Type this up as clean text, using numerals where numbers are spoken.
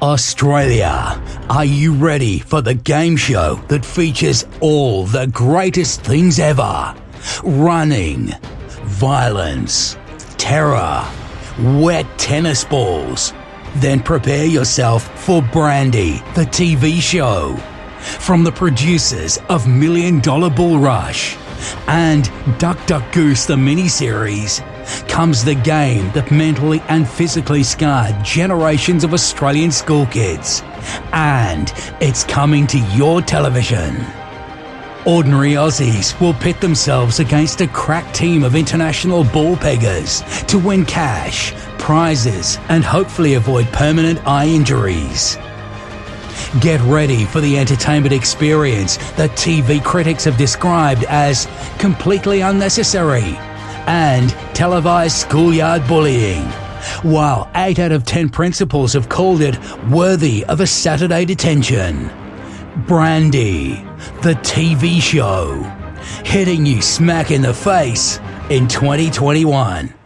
Australia, are you ready for the game show that features all the greatest things ever? Running, violence, terror, wet tennis balls. Then prepare yourself for Brandy, the TV show. From the producers of $1 Million Bull Rush and Duck Duck Goose, the miniseries, comes the game that mentally and physically scarred generations of Australian school kids. And it's coming to your television. Ordinary Aussies will pit themselves against a crack team of international ball peggers to win cash, prizes, and hopefully avoid permanent eye injuries. Get ready for the entertainment experience that TV critics have described as completely unnecessary and televised schoolyard bullying, while 8 out of 10 principals have called it worthy of a Saturday detention. Brandy, the TV show, hitting you smack in the face in 2021.